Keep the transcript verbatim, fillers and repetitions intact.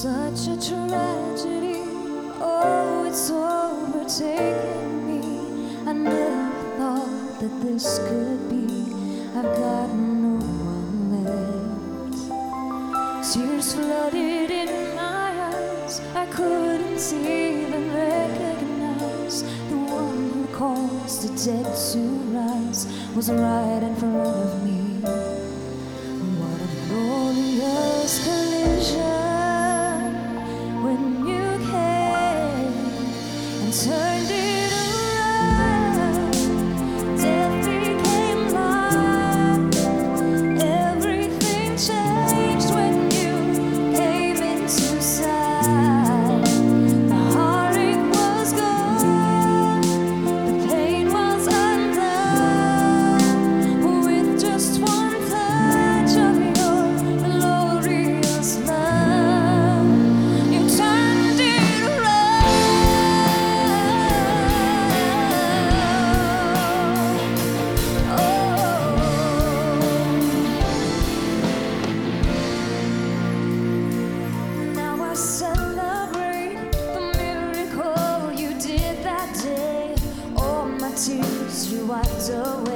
Such a tragedy, oh, it's overtaken me. I never thought that this could be. I've got no one left. Tears flooded in my eyes, I couldn't even recognize the one who caused the dead to rise was right in front of me. What a glorious collision when you came and turned it around. Death became life. Everything changed when you came into sight. The heartache was gone, the pain was undone. With just one touch of your glorious love, you turned it Now I celebrate the miracle you did that day. All my tears you wiped away.